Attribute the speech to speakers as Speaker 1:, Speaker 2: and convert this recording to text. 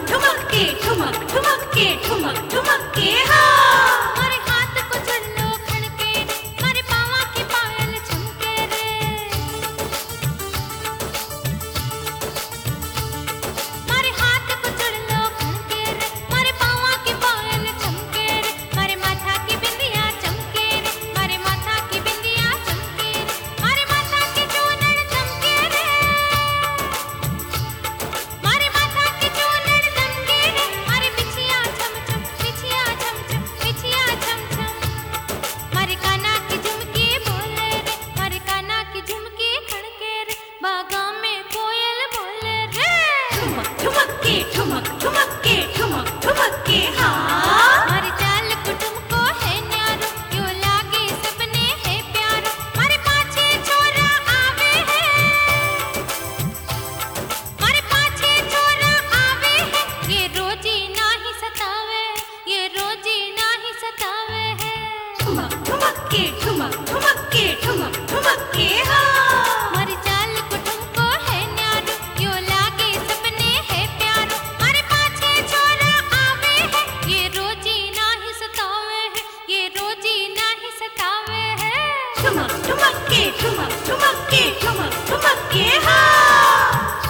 Speaker 1: ठुमक के ठुमक ठुमक के ठुमक ठुमक के हाँ।
Speaker 2: मारे हाथ को झुल्लो खनके रे, मारे पाँव की पायल झुमके रे। मारे हाथ को झुल्लो खनके रे, मारे पाँव की पायल झुमके रे। मारे माथा की बिंदिया चमके रे, मारे माथा की बिंदिया चमके रे। मारे माथा की चूनर चमके रे, मारे माथा की चूनर चमके रे। मारे बिछिया छम छम, बिछिया छम छम, बिछिया छम छम। मारे काना की झुमकी बोले रे, मारे काना की झुमकी खड़के रे। बागा में कोयल बोले रे।
Speaker 1: ठुमक ठुमक के ठुमक ठुमक के ठुमक ठुमक के हाँ।
Speaker 2: मारे चाल कुटुम को है न्यारो, यो लागे सबने है प्यारो। मारे पाछे छोरा आवे है, मारे पाछे छोरा आवे है। ये रोजी नाही सतावे, ये रोजी नाही सतावे है।
Speaker 1: ठुमक ठुमक के ठुमक ठुमक के ठुमक ठुमक के हाँ।
Speaker 2: मारे चाल कुटुम को है न्यारो, यो लागे सबने है प्यारो। मारे पाछे छोरा आवे है, ये रोजी नाही सतावे है, ये रोजी नाही सतावे है।
Speaker 1: ठुमक ठुमक के ठुमक ठुमक के ठुमक ठुमक के हाँ।